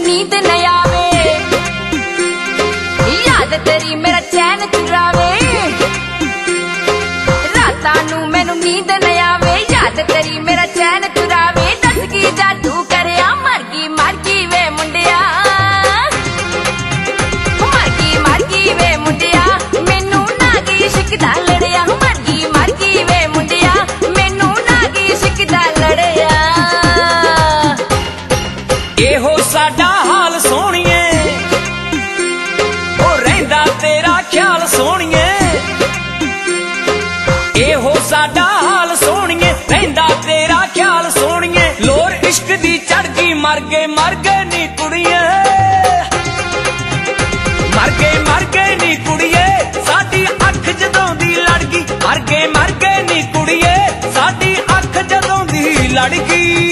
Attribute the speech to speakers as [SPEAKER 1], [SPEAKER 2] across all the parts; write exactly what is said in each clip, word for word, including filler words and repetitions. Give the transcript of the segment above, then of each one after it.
[SPEAKER 1] नींद न आवे, याद तेरी मेरा चैन चुरावे। रातां नूं मैनू नींद न आवे, याद तेरी मेरा चैन चुरावे। दस की जादू करया मर गई मर गई वे मुंडिया, मर गई मर गई वे मुंडिया, मैनू नाग इश्क दा लड़िया। मर गई मर गई वे मुंडिया, मैनू नाग इश्क दा लड़िया।
[SPEAKER 2] एहो साडा हाल सोहणीए, ओ रहिंदा तेरा ख्याल सोहणीए। एहो साडा हाल सोहणीए, रहिंदा तेरा ख्याल सोहणीए। लोर इश्क दी चढ़ गई मर गए मर गए नी कुड़िए, मर गए मर गए नी कुड़िए, साडी अख जदों दी लड़ गई। मर गए मर गए नी कुड़िए, साडी अख जदों दी लड़ गई।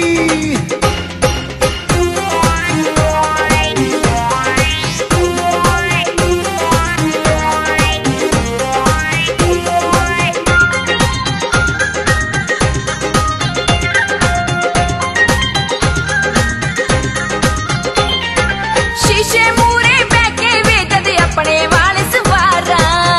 [SPEAKER 1] शीशे मूरे बैठे वे जद अपने वाल सवारा,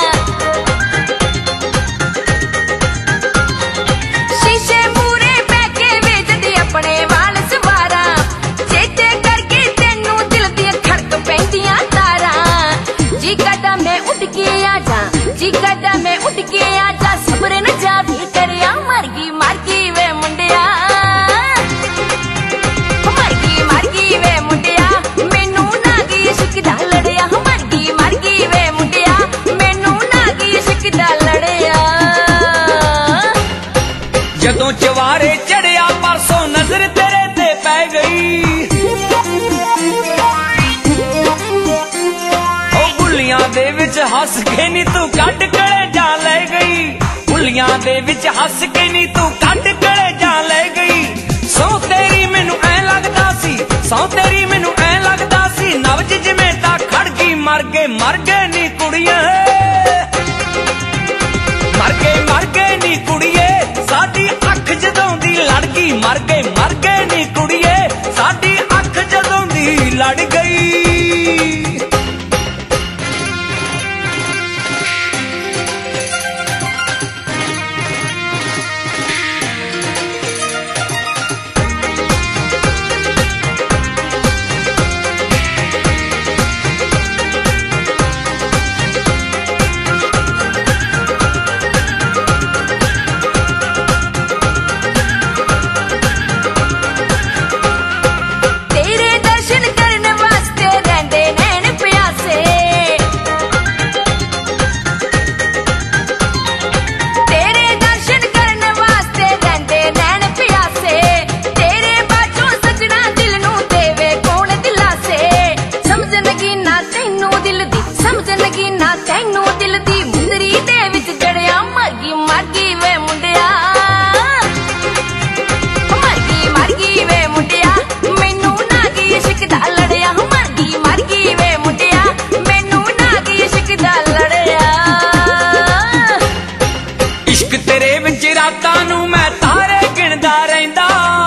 [SPEAKER 1] शीशे मूरे बैठे वे जद अपने वाल सवारा। चेते करके तेनू दिल दी खड़क पैंदियां तारा। जी कदा मैं उठ के आ जा, जी कदा मैं उठ के आ जा, सब्र न जा भी करया। मर गई मर गई वे मुंडिया, मर गई मर गई वे मुंडिया, मैनू नाग इश्क दा लड़िया। मर गई मर गई वे मुंडिया, मैनू नाग इश्क दा लड़िया।
[SPEAKER 2] जदों चवारे चढ़िया परसों नजर तेरे ते पै गई। ओ बुलियां दे विच हस के नी तू कट कलेजा ले गई। बुलियां दे विच हस के नी तू कट कलेजा ले गई। सौ तेरी मैनू ऐ लगदा सी, सौ तेरी मैनू ऐ लगदा सी, नब्ज जिवें तां खड़ गई। मर गए मर गए नी कुड़िए, मर गए मर गए नी कुड़िए, साडी अख जदों दी लड़ गई। मर गए मर गए नी कुड़िए, साडी अख जदों दी लड़ गई।
[SPEAKER 1] तेरे दर्शन करने वास्ते रहंदे नैन प्यासे, तेरे दर्शन करने वास्ते रहंदे नैन प्यासे। तेरे बाजों सजना दिल नू देवे कौन दिलासे। समझ लगी ना तैनू दिल दी, समझ लगी ना तैनू दिल दी, मुंदरी दे विच जड़िया। मर गई मर गई वे मुंडिया, मर गई मर गई वे मुंडिया, मैनू नाग इश्क दा लड़िया। मर गई मर गई वे मुंडिया, मैनू नाग इश्क दा लड़िया।
[SPEAKER 2] इश्क तेरे विच रातां नू मैं तारे गिणदा रहिंदा।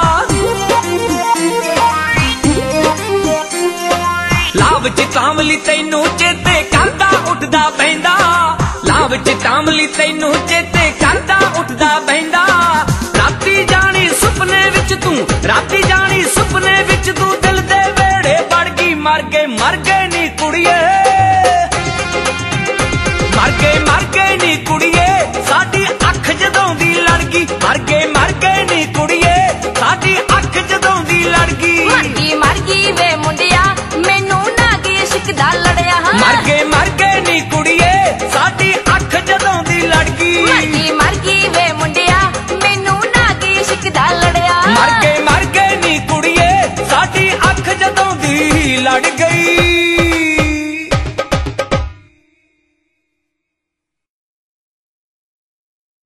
[SPEAKER 2] लाव च तांवली तैनू चेते करदा उठदा बहिंदा। लाव च तांवली तैनू चेते करदा उठदा बहिंदा। राती जानी सुपने विच तू, राती जानी सुपने विच तू, दिल दे वेड़े वड़ गई। मर गए मर गए नी कुड़िए, मर गए मर गए नी कुड़िए, साडी अख जदों दी लड़ गई। मर गए मर गए नी कुड़िए, साडी अख जदों दी लड़ गई।
[SPEAKER 1] मर गई मर गई वे मुंडिया, मैनू नाग इश्क दा लड़िया।
[SPEAKER 2] मर गए मर गए नी कुड़िए, साडी अख जदों दी लड़ गई।
[SPEAKER 1] मर गई मर गई वे मुंडिया, मैनू नाग इश्क दा लड़िया।
[SPEAKER 2] मर गए मर गए नी कुड़िए, साडी अख जदों दी लड़ गई।